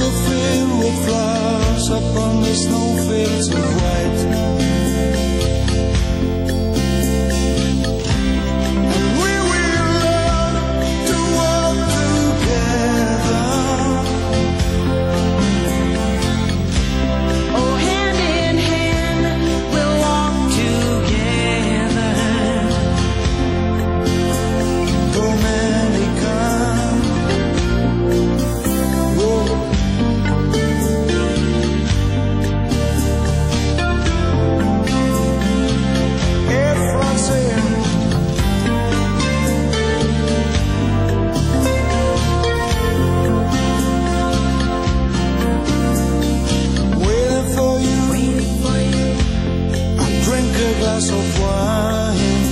filled with flowers upon the snowfields of white. And we will learn to walk together. Oh, hand in hand, we'll walk together. Dominica. Glass of wine,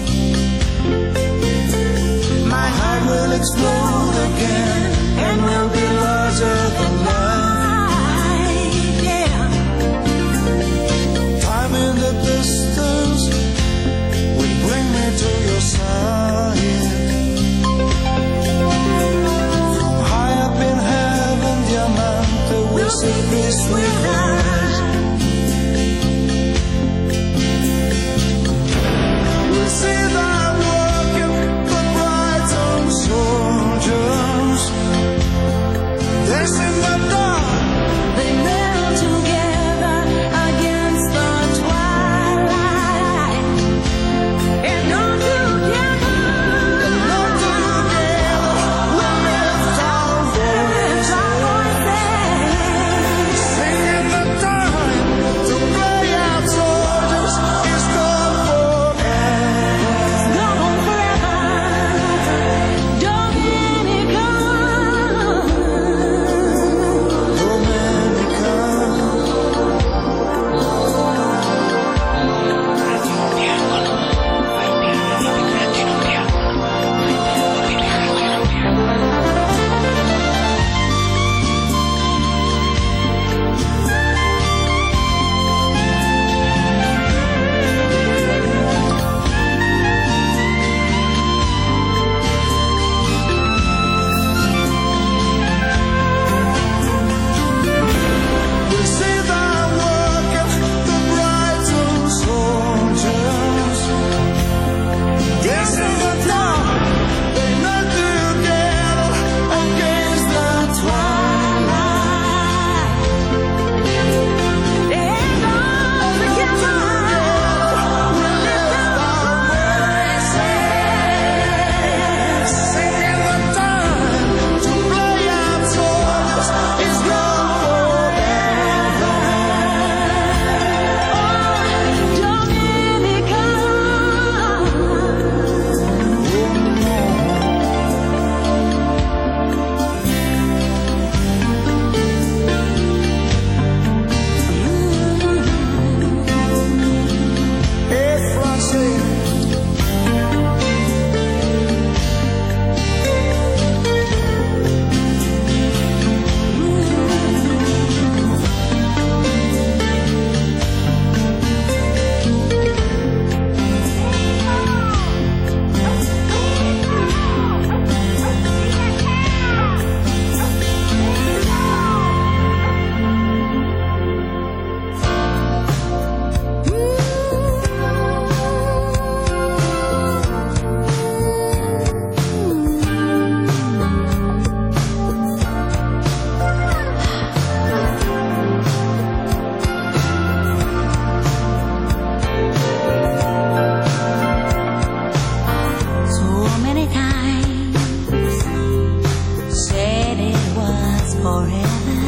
my heart will explode again, and will be larger than life. Yeah. Time in the distance will bring me to your side. From high up in heaven, Diamante will see peace with us. See them walking, the brides and soldiers, dancing the dark. They knelt together against the twilight, and all together, we'll lift our voices, singing the time to play out soldiers is gone forever. gone forever. Dominica. We see them walking, the brides and soldiers, dancing the dark. They knelt together against the twilight. And all together, we'll lift our voices, Singing the time to play out soldiers is gone forever. Dominica. Hey, Francine. So many times said it was forever.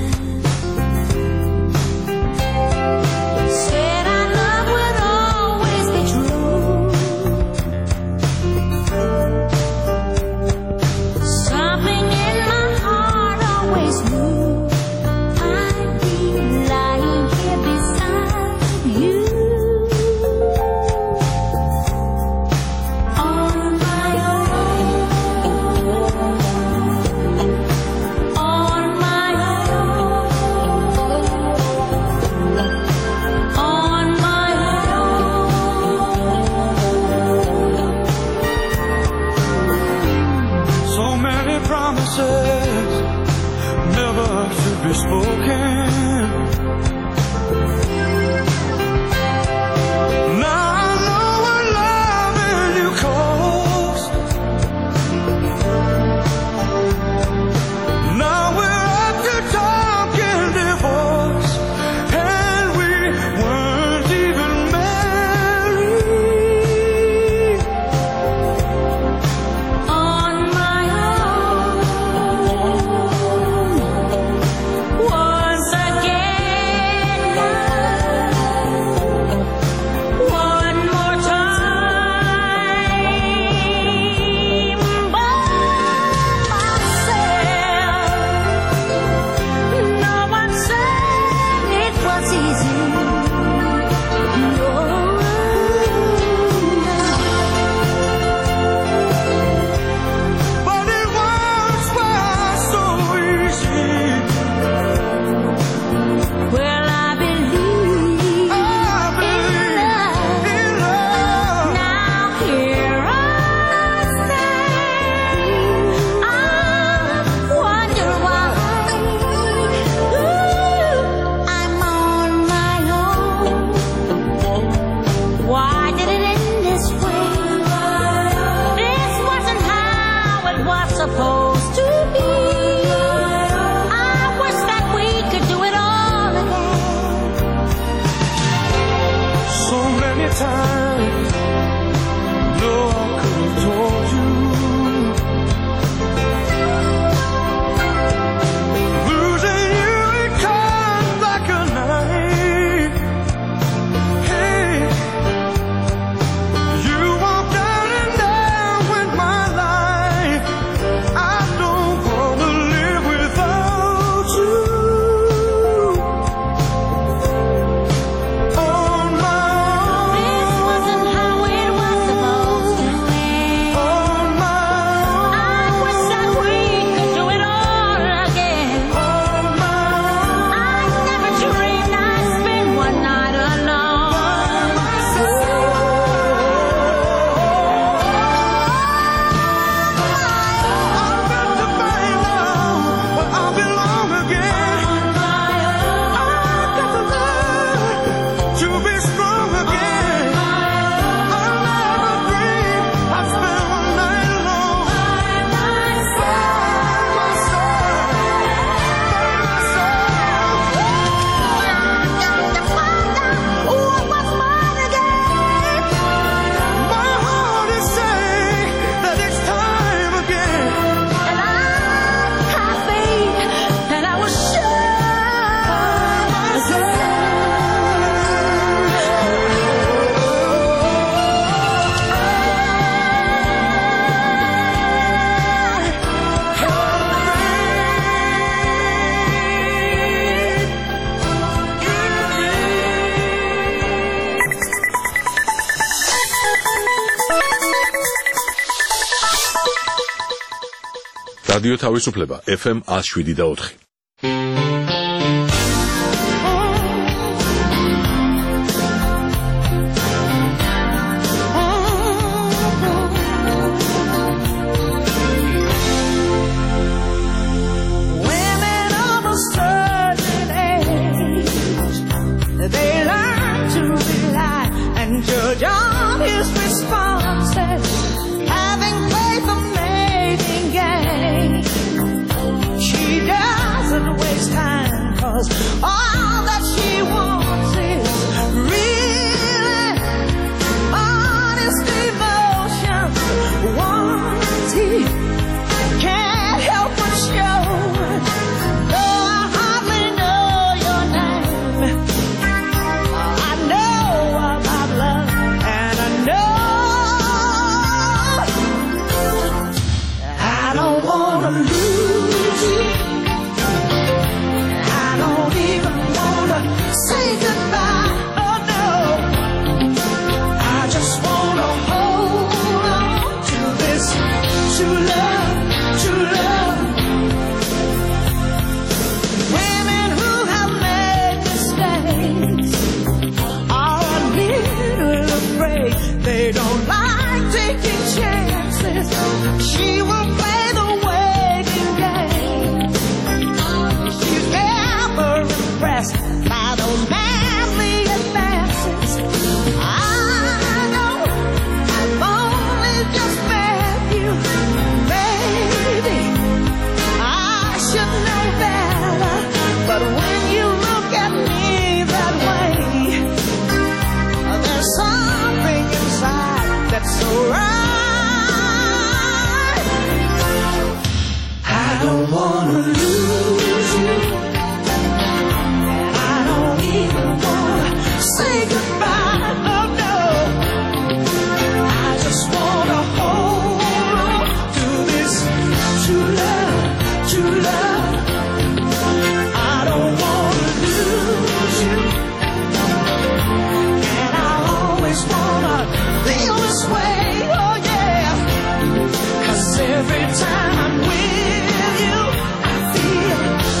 Said our love would always be true. Something in my heart always knew I'd be lying here beside you. On my own, on my own. be spoken. Now I know what loving you costs. Now we're up to talking divorce, and we weren't even married. On my own, once again, one more time, by myself. No one said it was easy. No. But it once was so easy. Well, I believe I believe in love. now here I stand. I wonder why I'm on my own. Why did it end this way? This wasn't how it was supposed to be. I wish that we could do it all again. So many times, no, I could have told you. Losing you, it comes like a knife. Hey, you walked out and down with my life. I don't wanna live without you. On my This wasn't how it was supposed to end. on my I wish that we could do it all again. on my I never dreamed I'd spend one night alone. I've got to find out where I belong again. I've got to learn to be strong again. I never dreamed I'd spend one night alone. By myself. My heart is saying that it's time again. And I have faith, and I was რადიო თავისუფლება FM 107.4. Women of a certain age, they learn to rely and judge on his responses, having faith in making gain. She doesn't waste time, 'cause all that she wants is really honest emotion. Once he can't help but show, though I hardly know your name, I know about love, and I know I don't wanna lose you. I don't even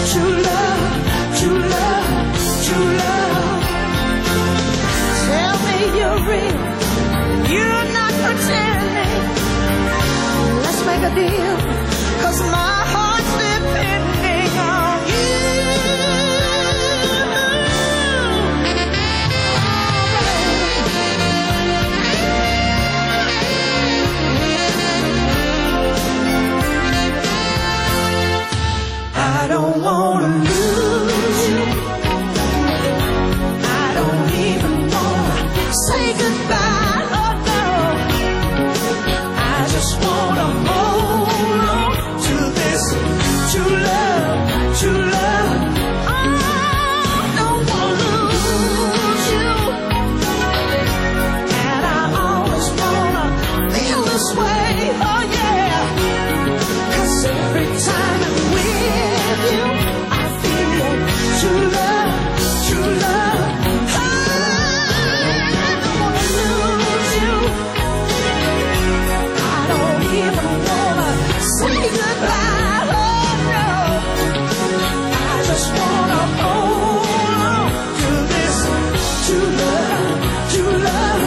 true love, true love, true love. Tell me you're real, you're not pretending. Let's make a deal, 'cause my heart's depending on you. I don't wanna lose you. I don't even wanna say goodbye. Oh no, I just wanna hold on to this true love, true love. I don't wanna lose you, and I always wanna feel this way. Oh yeah, 'cause every time I'm with you, I feel true love, true love. I don't wanna lose you. I don't even wanna say goodbye. Oh no, I just wanna hold on to this true love, true love.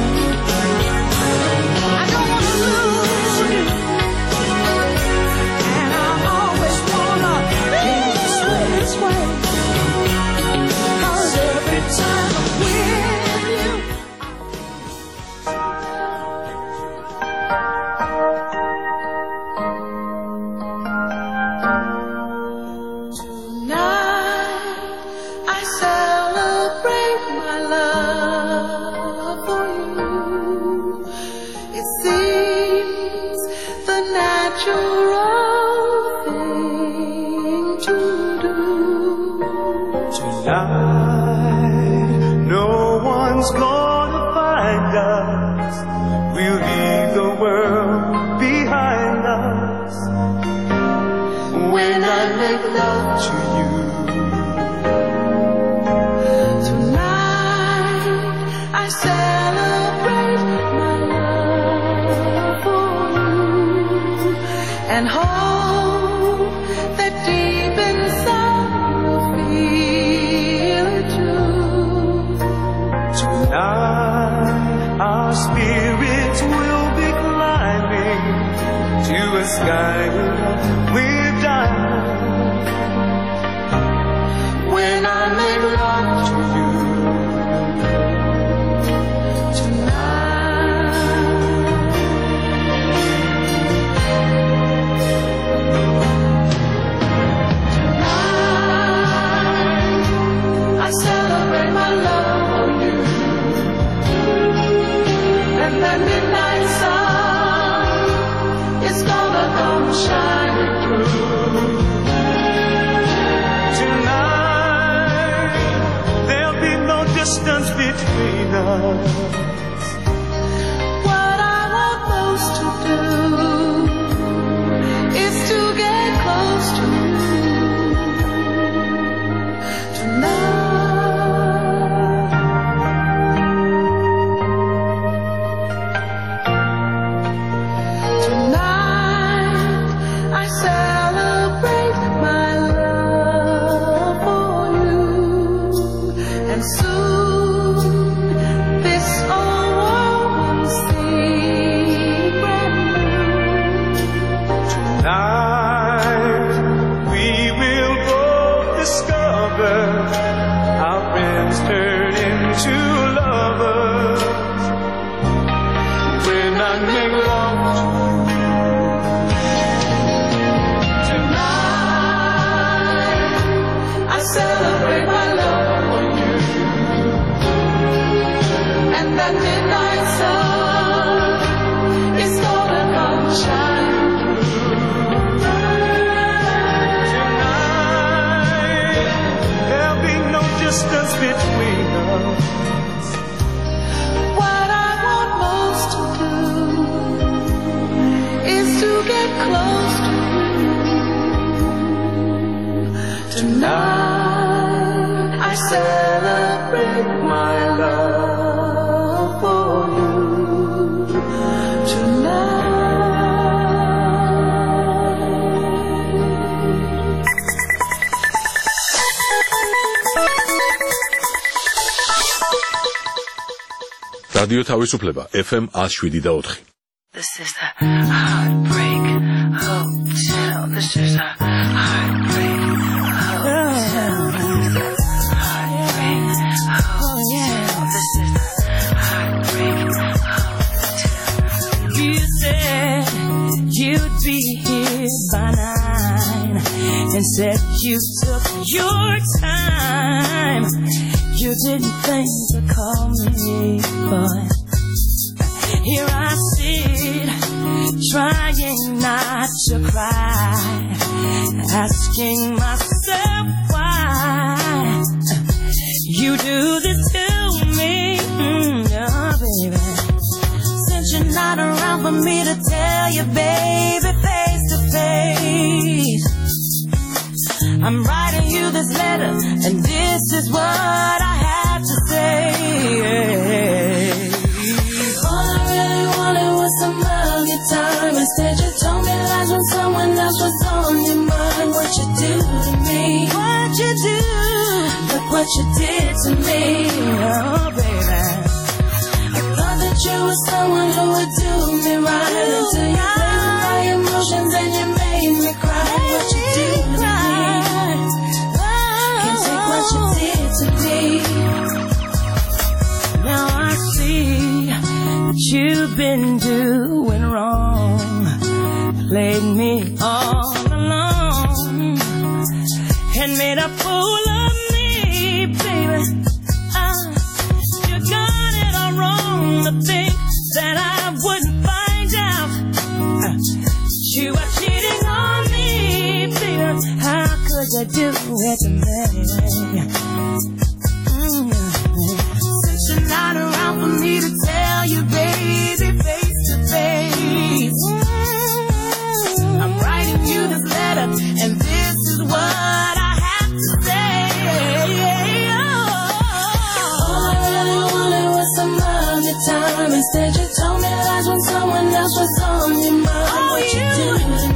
I don't wanna lose you, and I always wanna be this way. 'Cause every time I'm with you, tonight I celebrate my love for you. It seems the natural thing to do. Tonight, no one's gonna find us. We'll leave the world behind us. When I make love to you, Tonight I celebrate my love for you, and hope that deep inside you'll feel it too. tonight our spirits will be climbing to a sky with diamonds. When I make love to you, I celebrate my love for you, and that midnight sun is gonna come shining through. tonight there'll be no distance between us. What I want most to do is to get close to you tonight. Tonight I celebrate my love for you, and soon this old world will seem brand new. Tonight we will both discover our friends turn into lovers. When I make love to you, Tonight I celebrate my love for you, and that midnight sun is gonna come shining through. tonight there'll be no distance between us. What I want most to do is to get close to you tonight. I celebrate my love for you tonight. რადიო თავისუფლება FM 107.4. This is the Heartbreak Hotel. This is the Heartbreak Hotel. Heartbreak Hotel. This is the Heartbreak Hotel. You said you'd be here by 9 and said you took your time. You didn't think to call me, but here I sit, trying not to cry, asking myself why you do this to me, oh baby. Since you're not around for me to tell you, baby, face to face, I'm writing you this letter, and this is what I have to say. All I really wanted was some of your time. Instead you told me lies when someone else was on your mind. What you do to me? What you do? Look what you did to me. Oh baby, I thought that you were someone who would do me right, until you played with my emotions and you made me cry. What you do to me? Can't take what you did to me. Now I see you've been doing wrong, played me all along, and made a fool of me, baby. You got it all wrong to think that I wouldn't find out you were cheating on me, baby. How could you do it to me? Since you're not around for me to tell you, baby, face to face, I'm writing you this letter, and this is what I have to say. All I really wanted was some of your time. Instead you told me lies when someone else was on your mind. What you do to me?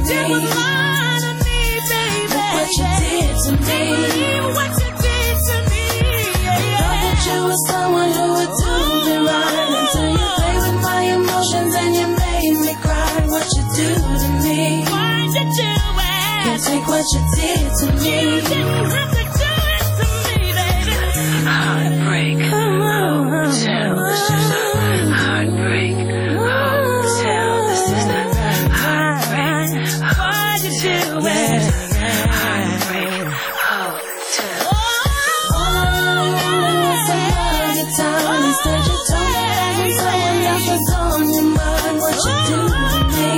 Look what you did to me. What you did to me. I thought that you were someone who would do me right, until you played with my emotions and you made me cry. What you do to me? Why'd you do it? Can't take what you did to me. You didn't have to do it to me, baby. Heartbreak Hotel. This is the Heartbreak Hotel. This is the Heartbreak Hotel. Why'd you do it? Heartbreak Hotel. All I really wanted was some of your time. Instead you told me that when someone else was on your mind. What you do to me?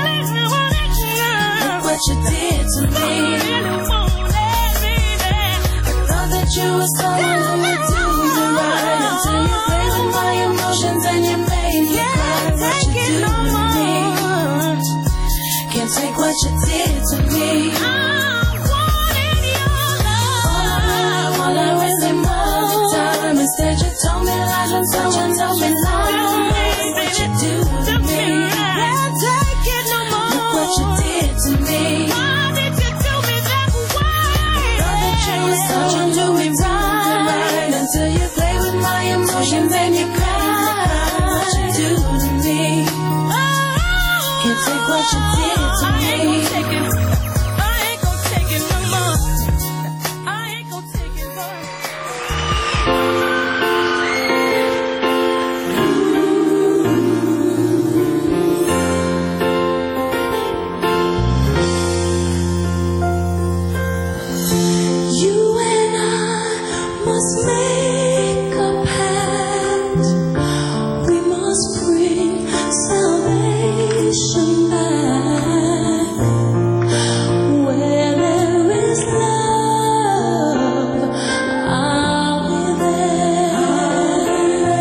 Look what you did to me. I thought that you were someone who would do me right, until you played with my emotions and you made me cry. What you do to me? Can't take what you did to me. All I really wanted time. Instead you told me lies when someone told me lies. What you do to me? Can't take it no more. Look what you did to me. Why did you do me that way? I thought that you were someone who would do me right, until you play with my emotions and you cry. What you do to me? Can't take what you did to me. I ain't gonna take it no more. I ain't gonna take it no more. You and I must make a pact. We must bring salvation back. Where there is love, I'll be there.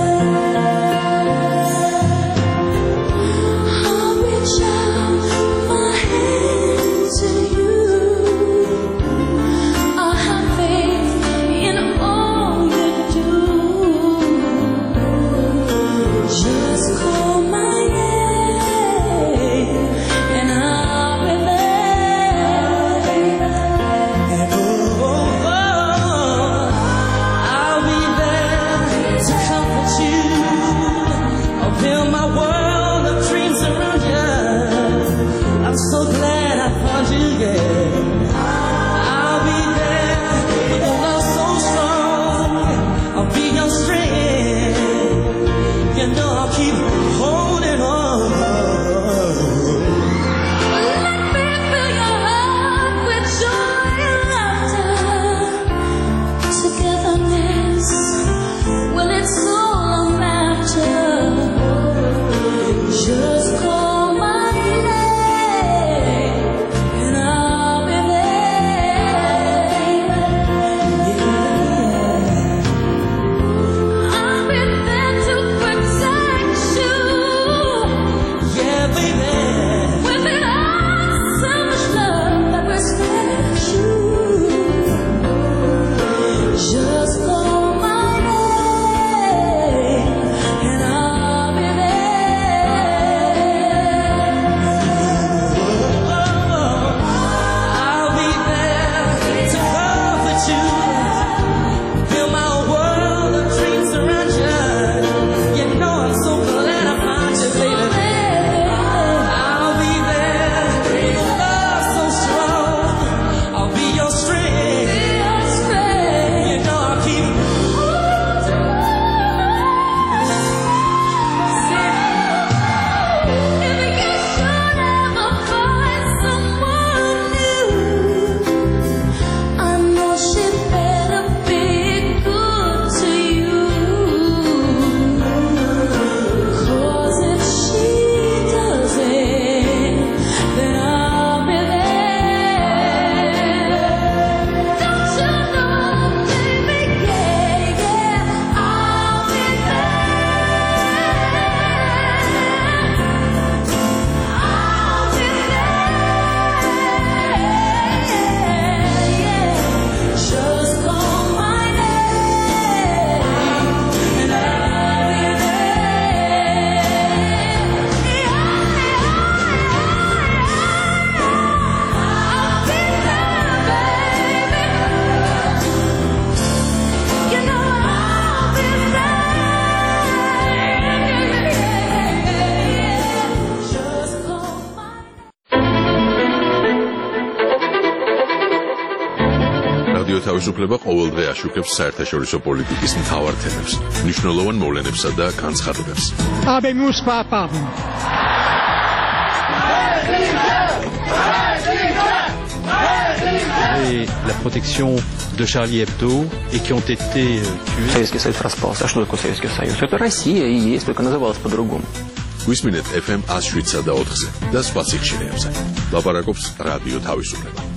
I'll reach out my hand to you. I'll have faith in all you რადიო თავისუფლება ყოველდღე აშუქებს საერთაშორისო პოლიტიკის მთავარ თემებს, მნიშვნელოვან მოვლენებსა და განცხადებებს. Habemus papam. Et la protection de Charlie Hebdo et qui ont été tués. Советский Союз распался. А что такое Советский Союз? Это Россия и есть, только называлась по-другому. გვისმინეთ FM 107 და 4-ზე და სხვა სიხშირეებზე. ლაპარაკობს რადიო თავისუფლება.